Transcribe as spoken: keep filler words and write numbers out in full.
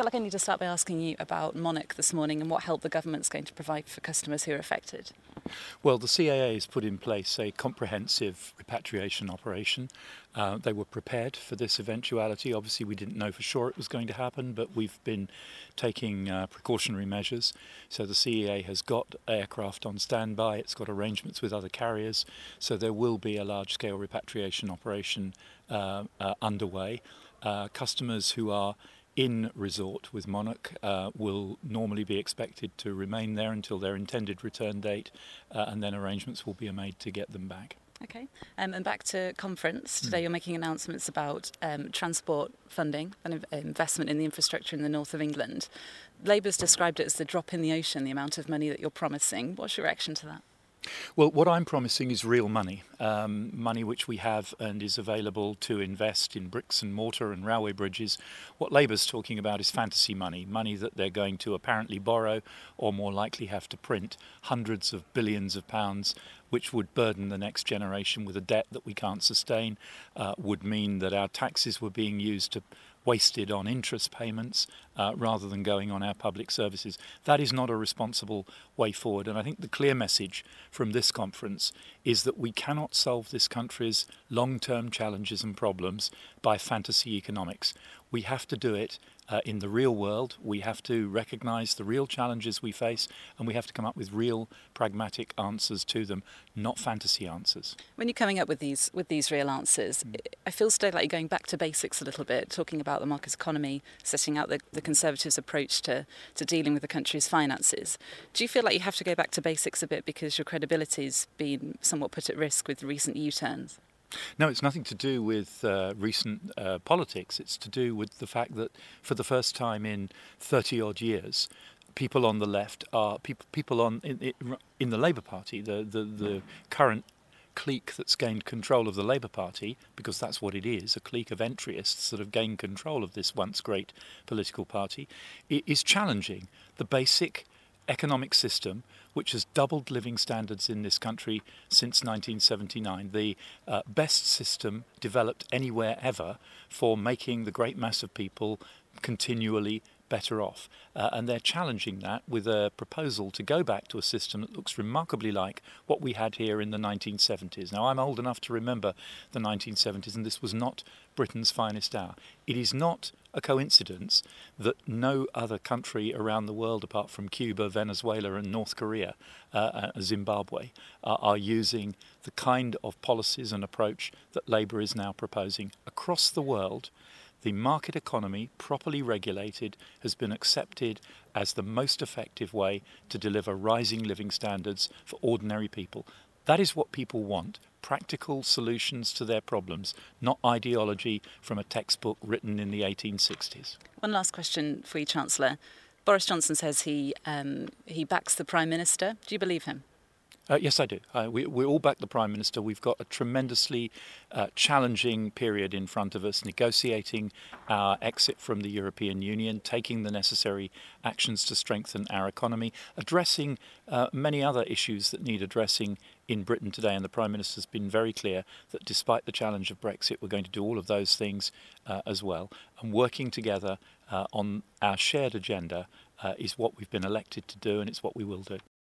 feel like I need to start by asking you about Monarch this morning and what help the government's going to provide for customers who are affected. Well, the C A A has put in place a comprehensive repatriation operation. Uh, they were prepared for this eventuality. Obviously, we didn't know for sure it was going to happen, but we've been taking uh, precautionary measures. So the C A A has got aircraft on standby. It's got arrangements with other carriers. So there will be a large-scale repatriation operation uh, uh, underway. Uh, customers who are in resort with Monarch uh, will normally be expected to remain there until their intended return date, uh, and then arrangements will be made to get them back. Okay, um, and back to conference. Today mm. you're making announcements about um, transport funding and investment in the infrastructure in the north of England. Labour's described it as the drop in the ocean, the amount of money that you're promising. What's your reaction to that? Well, what I'm promising is real money, um, money which we have and is available to invest in bricks and mortar and railway bridges. What Labour's talking about is fantasy money, money that they're going to apparently borrow or more likely have to print hundreds of billions of pounds, which would burden the next generation with a debt that we can't sustain, uh, would mean that our taxes were being used to wasted on interest payments uh, rather than going on our public services. That is not a responsible way forward. And I think the clear message from this conference is that we cannot solve this country's long-term challenges and problems by fantasy economics. We have to do it uh, in the real world. We have to recognise the real challenges we face, and we have to come up with real pragmatic answers to them, not fantasy answers. When you're coming up with these with these real answers, mm. I feel today like you're going back to basics a little bit, talking about the market economy, setting out the, the Conservatives' approach to, to dealing with the country's finances. Do you feel like you have to go back to basics a bit because your credibility's been somewhat put at risk with recent U-turns? No, it's nothing to do with uh, recent uh, politics. It's to do with the fact that for the first time in thirty odd years, people on the left are people people on in, in the Labour Party, the, the the current clique that's gained control of the Labour Party, because that's what it is, a clique of entryists that have gained control of this once great political party, is challenging the basic economic system which has doubled living standards in this country since nineteen seventy-nine, the uh, best system developed anywhere ever for making the great mass of people continually better off. Uh, and they're challenging that with a proposal to go back to a system that looks remarkably like what we had here in the nineteen seventies. Now, I'm old enough to remember the nineteen seventies, and this was not Britain's finest hour. It is not a coincidence that no other country around the world, apart from Cuba, Venezuela and North Korea, uh, uh, Zimbabwe, uh, are using the kind of policies and approach that Labour is now proposing. Across the world, the market economy, properly regulated, has been accepted as the most effective way to deliver rising living standards for ordinary people. That is what people want, practical solutions to their problems, not ideology from a textbook written in the eighteen sixties. One last question for you, Chancellor. Boris Johnson says he, um, he backs the Prime Minister. Do you believe him? Uh, yes, I do. Uh, we, we all back the Prime Minister. We've got a tremendously uh, challenging period in front of us, negotiating our exit from the European Union, taking the necessary actions to strengthen our economy, addressing uh, many other issues that need addressing in Britain today. And the Prime Minister has been very clear that despite the challenge of Brexit, we're going to do all of those things uh, as well. And working together uh, on our shared agenda uh, is what we've been elected to do, and it's what we will do.